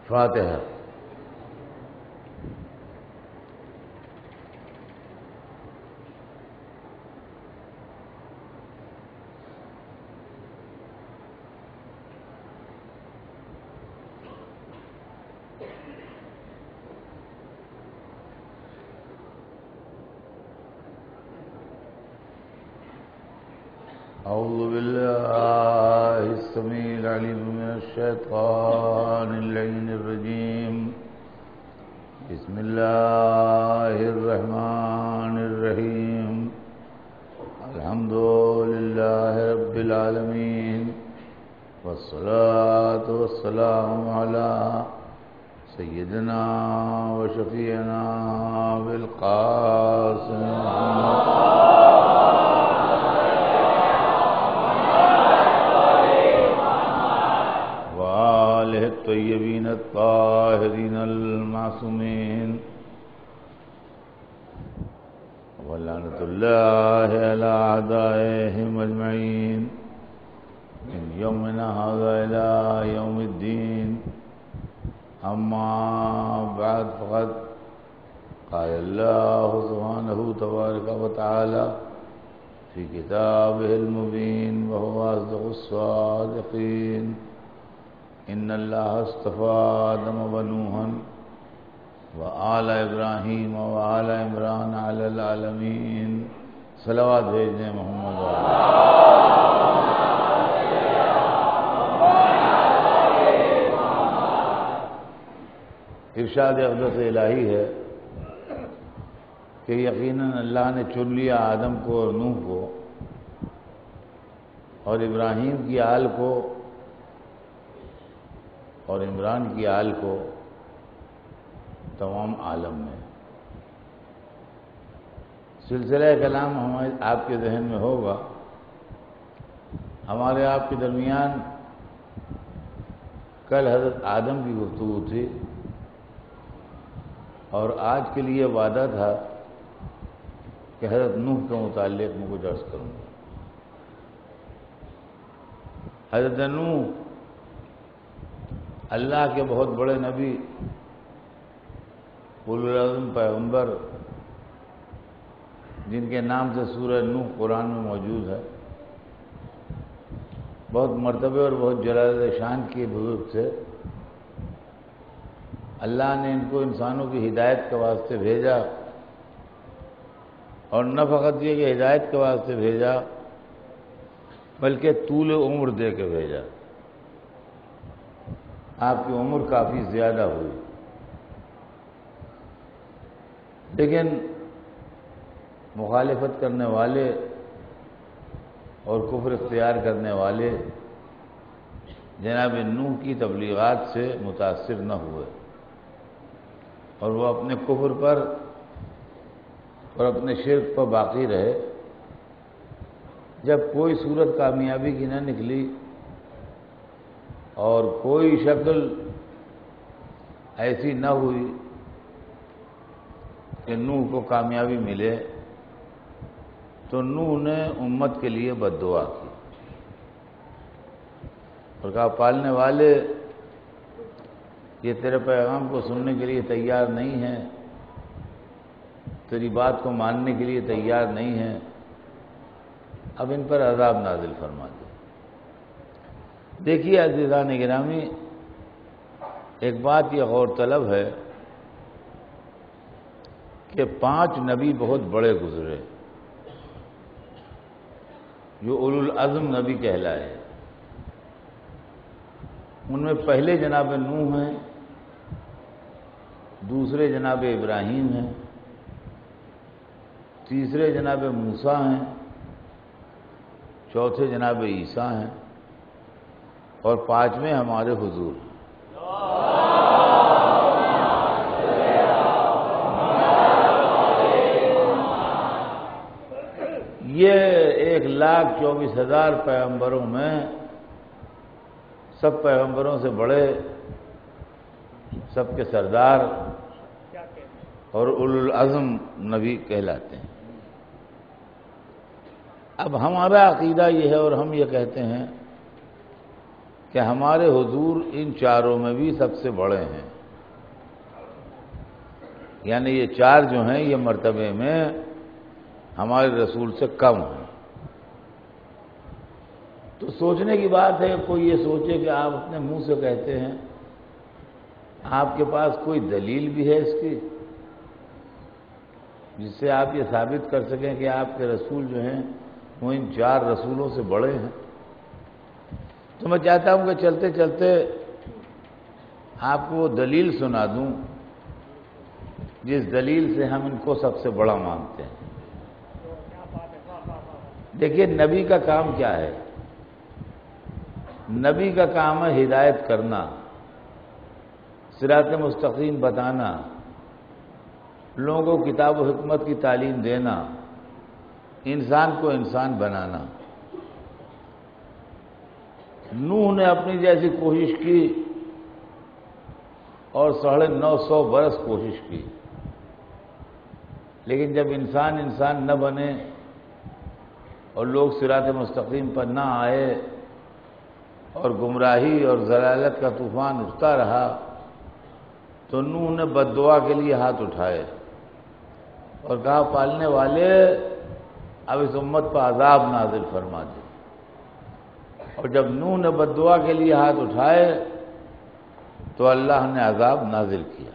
فاتحہ۔ أعوذ بالله السميع العليم من الشيطان اللعين الرجيم بسم الله الرحمن الرحيم الحمد لله رب العالمين والصلاة والسلام على سيدنا وشفيعنا بالقاسم الطيبين الطاهرين المعصومين ولعنة الله على أعدائهم أجمعين من يومنا هذا إلى يوم الدين أما بعد فقد قال الله سبحانه تبارك وتعالى في كتابه المبين وهو أصدق الصادقين إن الله اصطفى آدم ونوحا وآل إبراهيم وآل عمران على العالمين صلوات بھیجیں محمد ارشاد اقدس الہی ہے کہ یقیناً اللہ نے چن لیا آدم کو اور نوح کو اور ابراہیم کی آل کو اور عمران کی آل کو تمام عالم میں۔ سلسلہ کلام ہمارے آپ کے ذہن میں ہوگا، ہمارے آپ کے درمیان کل حضرت آدم کی گفتگو تھی اور آج کے لیے وعدہ تھا کہ حضرت نوح کے متعلق میں کچھ عرض کروں گا۔ حضرت نوح اللہ کے بہت بڑے نبی، اولو العزم پیغمبر، جن کے نام سے سورہ نوح قرآن میں موجود ہے، بہت مرتبے اور بہت جلال شان کے بزرگ تھے۔ اللہ نے ان کو انسانوں کی ہدایت کے واسطے بھیجا، اور نہ فقط یہ کہ ہدایت کے واسطے بھیجا بلکہ طول عمر دے کے بھیجا۔ آپ کی عمر کافی زیادہ ہوئی، لیکن مخالفت کرنے والے اور کفر اختیار کرنے والے جناب نوح کی تبلیغات سے متاثر نہ ہوئے، اور وہ اپنے کفر پر اور اپنے شرک پر باقی رہے۔ جب کوئی صورت کامیابی کی نہ نکلی اور کوئی شکل ایسی نہ ہوئی کہ نوح کو کامیابی ملے، تو نوح نے امت کے لیے بد دعا کی اور کہا پالنے والے یہ تیرے پیغام کو سننے کے لیے تیار نہیں ہیں، تیری بات کو ماننے کے لیے تیار نہیں ہیں، اب ان پر عذاب نازل فرما دے۔ دیکھیے عزیزان گرامی، ایک بات یہ غور طلب ہے کہ 5 نبی بہت بڑے گزرے جو اولو العزم نبی کہلائے۔ ان میں پہلے جناب نوح ہیں، دوسرے جناب ابراہیم ہیں، تیسرے جناب موسیٰ ہیں، چوتھے جناب عیسیٰ ہیں، اور 5ویں ہمارے حضور۔ یہ 1,24,000 پیغمبروں میں سب پیغمبروں سے بڑے، سب کے سردار اور اولو العزم نبی کہلاتے ہیں۔ اب ہمارا عقیدہ یہ ہے اور ہم یہ کہتے ہیں کہ ہمارے حضور ان چاروں میں بھی سب سے بڑے ہیں، یعنی یہ چار جو ہیں یہ مرتبے میں ہمارے رسول سے کم ہیں۔ تو سوچنے کی بات ہے، کوئی یہ سوچے کہ آپ اپنے منہ سے کہتے ہیں، آپ کے پاس کوئی دلیل بھی ہے اس کی جس سے آپ یہ ثابت کر سکیں کہ آپ کے رسول جو ہیں وہ ان چار رسولوں سے بڑے ہیں؟ تو میں چاہتا ہوں کہ چلتے چلتے آپ کو وہ دلیل سنا دوں جس دلیل سے ہم ان کو سب سے بڑا مانتے ہیں۔ دیکھیے نبی کا کام کیا ہے؟ نبی کا کام ہے ہدایت کرنا، صراط مستقیم بتانا، لوگوں کو کتاب و حکمت کی تعلیم دینا، انسان کو انسان بنانا۔ نوح نے اپنی جیسی کوشش کی اور 950 برس کوشش کی، لیکن جب انسان نہ بنے اور لوگ صراط مستقیم پر نہ آئے اور گمراہی اور ضلالت کا طوفان اٹھتا رہا تو نوح نے بد دعا کے لیے ہاتھ اٹھائے اور کہا پالنے والے اب اس امت پر عذاب نازل فرما دے۔ اور جب نوح نے بد دعا کے لیے ہاتھ اٹھائے تو اللہ نے عذاب نازل کیا۔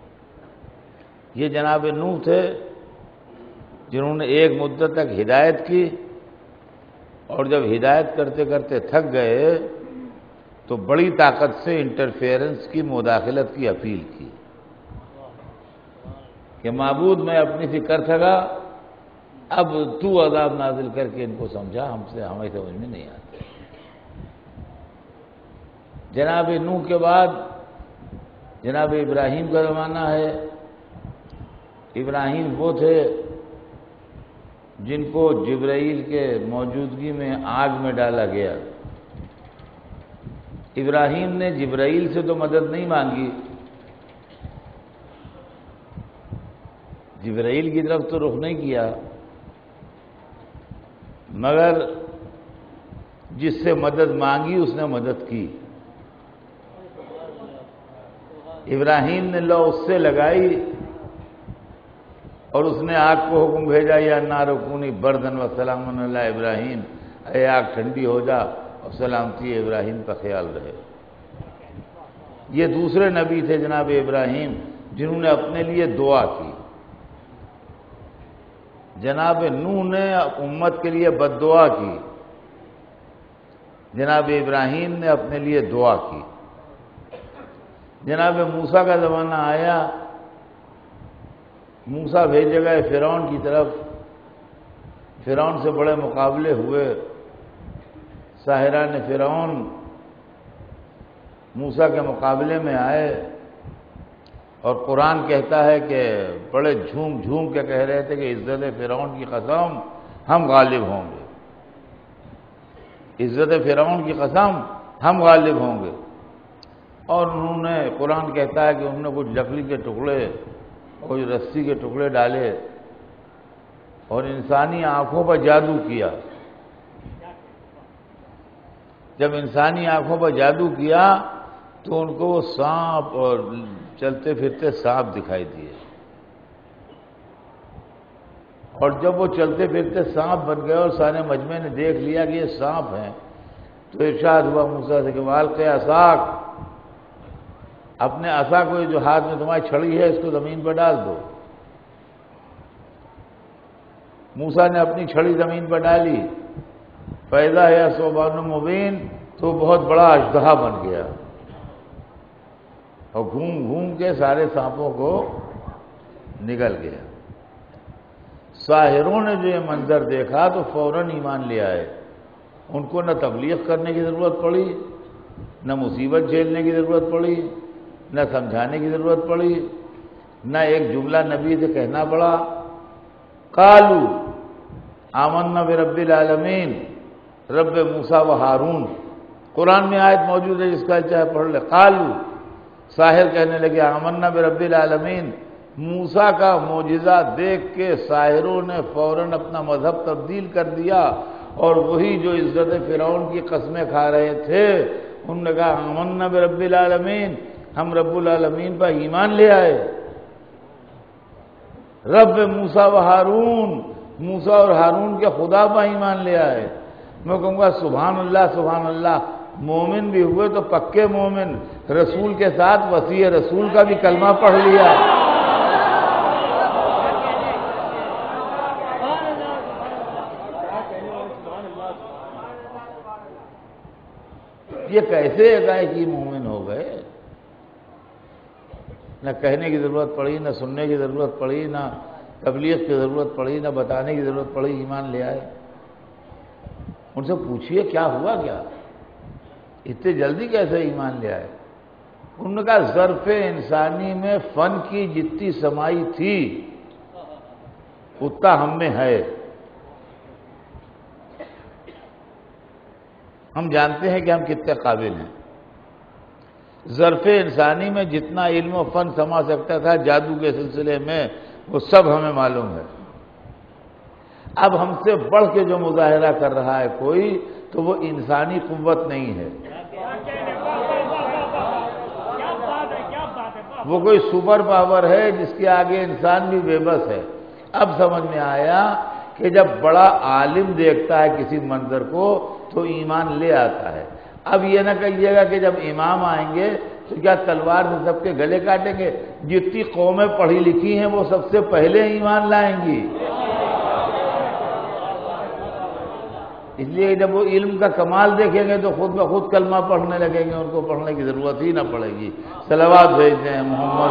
یہ جناب نوح تھے جنہوں نے ایک مدت تک ہدایت کی، اور جب ہدایت کرتے کرتے تھک گئے تو بڑی طاقت سے انٹرفیئرنس کی، مداخلت کی اپیل کی کہ معبود میں اپنی سی کر سکا، اب تو عذاب نازل کر کے ان کو سمجھا، ہمیں سمجھ میں نہیں آتا۔ جناب نوح کے بعد جناب ابراہیم کا زمانہ ہے۔ ابراہیم وہ تھے جن کو جبرائیل کے موجودگی میں آگ میں ڈالا گیا۔ ابراہیم نے جبرائیل سے تو مدد نہیں مانگی، جبرائیل کی طرف تو رخ نہیں کیا، مگر جس سے مدد مانگی اس نے مدد کی۔ ابراہیم نے لو اس سے لگائی اور اس نے آگ کو حکم بھیجا یا نار کونی بردن و سلام علی ابراہیم، اے آگ ٹھنڈی ہو جا اور سلامتی ابراہیم کا خیال رہے۔ یہ دوسرے نبی تھے جناب ابراہیم جنہوں نے اپنے لیے دعا کی۔ جناب نوح نے امت کے لیے بد دعا کی، جناب ابراہیم نے اپنے لیے دعا کی۔ جناب موسیٰ کا زمانہ آیا، موسیٰ بھیجے گئے فرعون کی طرف، فرعون سے بڑے مقابلے ہوئے، ساحران فرعون موسیٰ کے مقابلے میں آئے، اور قرآن کہتا ہے کہ بڑے جھوم جھوم کے کہہ رہے تھے کہ عزت فرعون کی قسم ہم غالب ہوں گے، عزت فرعون کی قسم ہم غالب ہوں گے۔ اور انہوں نے، قرآن کہتا ہے کہ انہوں نے کچھ لکڑی کے ٹکڑے اور کچھ رسی کے ٹکڑے ڈالے اور انسانی آنکھوں پر جادو کیا۔ جب انسانی آنکھوں پر جادو کیا تو ان کو وہ سانپ اور چلتے پھرتے سانپ دکھائی دیے، اور جب وہ چلتے پھرتے سانپ بن گئے اور سارے مجمع نے دیکھ لیا کہ یہ سانپ ہیں تو ارشاد ہوا موسیٰ سے کہ والقِ عصاک، اپنے عصا کو، جو ہاتھ میں تمہاری چھڑی ہے اس کو زمین پر ڈال دو۔ موسیٰ نے اپنی چھڑی زمین پر ڈالی، فَإِذَا هِيَ ثُعْبَانٌ مُّبِينٌ، تو بہت بڑا اژدہا بن گیا اور گھوم گھوم کے سارے سانپوں کو نگل گیا۔ ساحروں نے جو یہ منظر دیکھا تو فوراً ایمان لے آئے، ان کو نہ تبلیغ کرنے کی ضرورت پڑی، نہ مصیبت جھیلنے کی ضرورت پڑی، نہ سمجھانے کی ضرورت پڑی، نہ ایک جملہ نبی سے کہنا پڑا۔ قالوا آمنا برب العالمین، رب موسیٰ و ہارون، قرآن میں آیت موجود ہے جس کا چاہے پڑھ لے۔ قالوا، ساحر کہنے لگے آمنا برب العالمین، موسیٰ کا معجزہ دیکھ کے ساحروں نے فوراً اپنا مذہب تبدیل کر دیا، اور وہی جو عزت فرعون کی قسمیں کھا رہے تھے انہوں نے کہا آمنا برب العالمین، ہم رب العالمین پر ایمان لے آئے۔ رب موسیٰ و ہارون، موسیٰ اور ہارون کے خدا پر ایمان لے آئے۔ میں کہوں گا سبحان اللہ سبحان اللہ، مومن بھی ہوئے تو پکے مومن، رسول کے ساتھ وصی رسول کا بھی کلمہ پڑھ لیا۔ یہ کیسے ایک ہی مومن ہو گئے؟ نہ کہنے کی ضرورت پڑی، نہ سننے کی ضرورت پڑی، نہ تبلیغ کی ضرورت پڑی، نہ بتانے کی ضرورت پڑی، ایمان لے آئے۔ ان سے پوچھئے کیا ہوا، کیا اتنے جلدی کیسے ایمان لے آئے؟ انہوں نے کہا ظرف انسانی میں فن کی جتنی سمائی تھی اتنا ہم میں ہے۔ ہم جانتے ہیں کہ ہم کتنے قابل ہیں۔ ظرف انسانی میں جتنا علم و فن سما سکتا تھا جادو کے سلسلے میں، وہ سب ہمیں معلوم ہے۔ اب ہم سے بڑھ کے جو مظاہرہ کر رہا ہے کوئی، تو وہ انسانی قوت نہیں ہے، وہ کوئی سپر پاور ہے جس کے آگے انسان بھی بے بس ہے۔ اب سمجھ میں آیا کہ جب بڑا عالم دیکھتا ہے کسی منظر کو تو ایمان لے آتا ہے۔ اب یہ نہ کہیے گا کہ جب امام آئیں گے تو کیا تلوار سے سب کے گلے کاٹیں گے؟ جتنی قومیں پڑھی لکھی ہیں وہ سب سے پہلے ایمان لائیں گی۔ اس لیے جب وہ علم کا کمال دیکھیں گے تو خود بخود کلمہ پڑھنے لگیں گے، ان کو پڑھنے کی ضرورت ہی نہ پڑے گی۔ صلوات بھیجتے ہیں محمد۔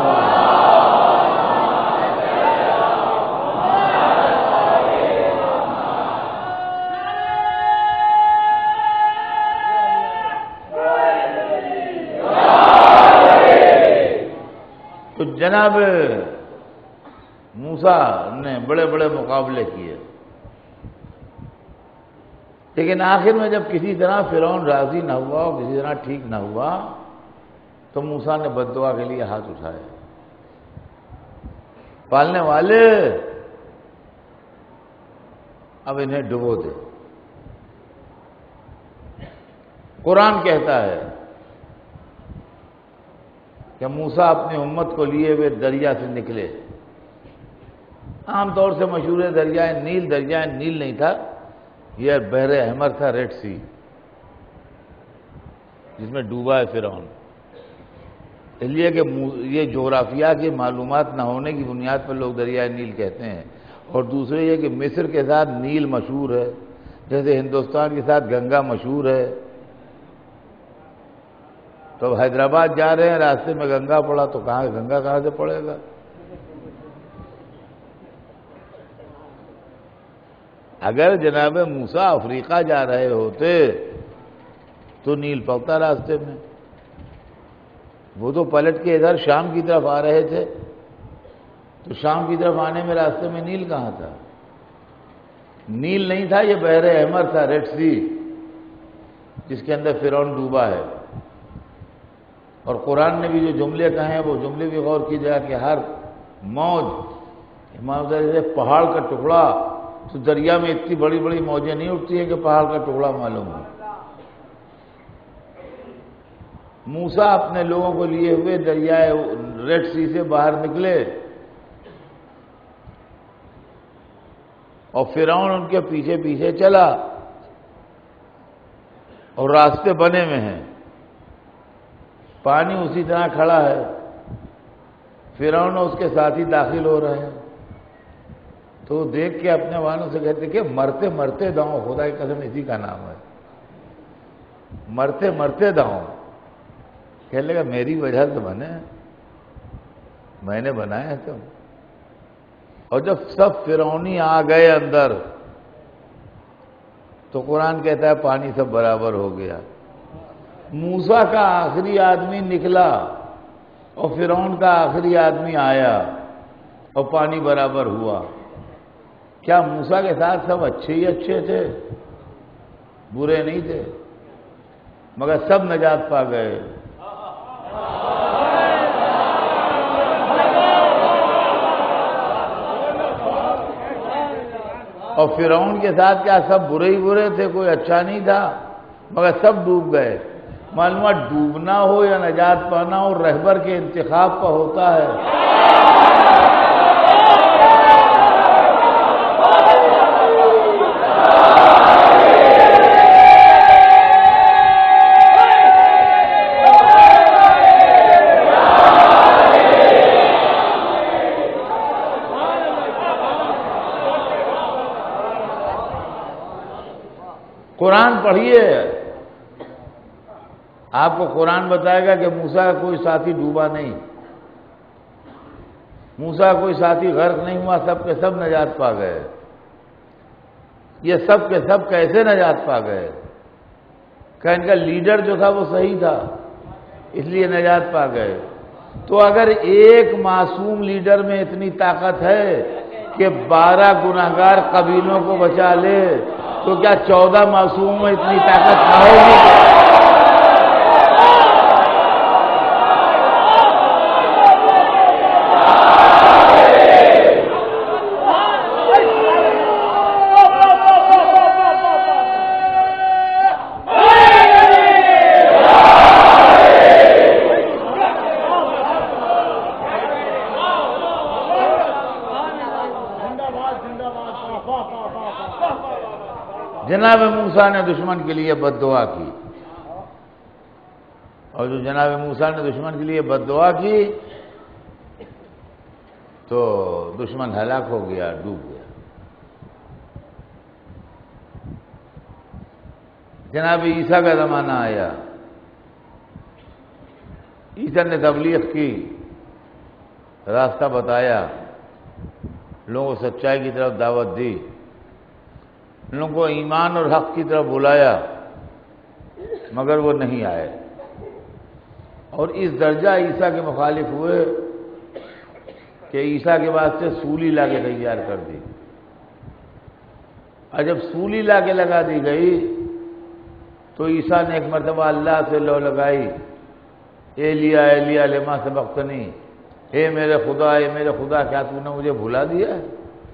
تو جناب موسیٰ نے بڑے بڑے مقابلے کیے، لیکن آخر میں جب کسی طرح فرعون راضی نہ ہوا اور کسی طرح ٹھیک نہ ہوا تو موسیٰ نے بد دعا کے لیے ہاتھ اٹھائے۔ پالنے والے اب انہیں ڈبو دے۔ قرآن کہتا ہے کہ موسیٰ اپنی امت کو لیے ہوئے دریا سے نکلے۔ عام طور سے مشہور دریائے نیل نہیں تھا، یہ بحر احمر تھا، ریڈ سی، جس میں ڈوبا ہے فرعون۔ اس لیے کہ یہ جغرافیہ کی معلومات نہ ہونے کی بنیاد پر لوگ دریائے نیل کہتے ہیں، اور دوسرے یہ کہ مصر کے ساتھ نیل مشہور ہے، جیسے ہندوستان کے ساتھ گنگا مشہور ہے۔ تو اب حیدرآباد جا رہے ہیں، راستے میں گنگا پڑا تو گنگا کہاں سے پڑے گا؟ اگر جناب موسیٰ افریقہ جا رہے ہوتے تو نیل پڑتا راستے میں، وہ تو پلٹ کے ادھر شام کی طرف آ رہے تھے، تو شام کی طرف آنے میں راستے میں نیل کہاں تھا؟ نیل نہیں تھا، یہ بحر احمر تھا، ریڈ سی، جس کے اندر فرعون ڈوبا ہے۔ اور قرآن نے بھی جو جملے کہے ہیں وہ جملے بھی غور کیجیے گا کہ ہر موج جیسے پہاڑ کا ٹکڑا، تو دریا میں اتنی بڑی بڑی موجیں نہیں اٹھتی ہیں کہ پہاڑ کا ٹکڑا معلوم ہو۔ موسیٰ اپنے لوگوں کو لیے ہوئے دریائے ریڈ سی سے باہر نکلے اور فرعون ان کے پیچھے پیچھے چلا، اور راستے بنے ہوئے ہیں، پانی اسی طرح کھڑا ہے، فرعون اور اس کے ساتھی داخل ہو رہے ہیں۔ تو دیکھ کے اپنے والوں سے کہتے کہ مرتے مرتے داؤں، خدا کی قسم اسی کا نام ہے، مرتے مرتے داؤں۔ کہنے لگا میری وجہ سے بنے، میں نے بنایا ہے تم۔ اور جب سب فرعونی آ گئے اندر تو قرآن کہتا ہے پانی سب برابر ہو گیا۔ موسیٰ کا آخری آدمی نکلا اور فرعون کا آخری آدمی آیا اور پانی برابر ہوا۔ کیا موسیٰ کے ساتھ سب اچھے ہی اچھے تھے؟ برے نہیں تھے، مگر سب نجات پا گئے۔ اور فرعون کے ساتھ کیا سب برے ہی برے تھے؟ کوئی اچھا نہیں تھا، مگر سب ڈوب گئے۔ معلومات ڈوبنا ہو یا نجات پانا ہو رہبر کے انتخاب کا ہوتا ہے۔ قرآن پڑھیے، آپ کو قرآن بتائے گا کہ موسیٰ کا کوئی ساتھی ڈوبا نہیں، موسیٰ کا کوئی ساتھی غرق نہیں ہوا، سب کے سب نجات پا گئے۔ یہ سب کے سب کیسے نجات پا گئے؟ کہ ان کا لیڈر جو تھا وہ صحیح تھا، اس لیے نجات پا گئے۔ تو اگر ایک معصوم لیڈر میں اتنی طاقت ہے کہ 12 گناہگار قبیلوں کو بچا لے، تو کیا 14 معصوموں میں اتنی طاقت نہ ہوگی؟ جناب موسیٰ نے دشمن کے لیے بد دعا کی، اور جو جناب موسیٰ نے دشمن کے لیے بد دعا کی تو دشمن ہلاک ہو گیا، ڈوب گیا۔ جناب عیسیٰ کا زمانہ آیا، عیسیٰ نے تبلیغ کی، راستہ بتایا، لوگوں کو سچائی کی طرف دعوت دی، لوگوں کو ایمان اور حق کی طرف بلایا، مگر وہ نہیں آئے، اور اس درجہ عیسیٰ کے مخالف ہوئے کہ عیسیٰ کے واسطے سولی لا کے تیار کر دی، اور جب سولی لا کے لگا دی گئی تو عیسیٰ نے ایک مرتبہ اللہ سے لو لگائی، ایلیا ایلیا لما سبقتنی، اے میرے خدا کیا تو نے مجھے بھلا دیا ہے؟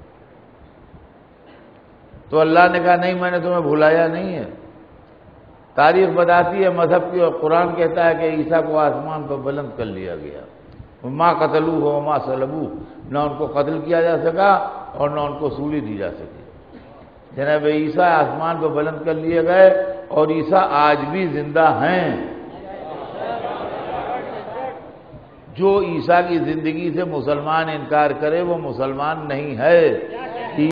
تو اللہ نے کہا نہیں، میں نے تمہیں بھلایا نہیں ہے۔ تاریخ بتاتی ہے مذہب کی، اور قرآن کہتا ہے کہ عیسیٰ کو آسمان پر بلند کر لیا گیا، ما قتلوہ وما صلبوہ، نہ ان کو قتل کیا جا سکا اور نہ ان کو سولی دی جا سکی۔ جناب عیسیٰ آسمان پر بلند کر لیے گئے، اور عیسیٰ آج بھی زندہ ہیں۔ جو عیسیٰ کی زندگی سے مسلمان انکار کرے وہ مسلمان نہیں ہے۔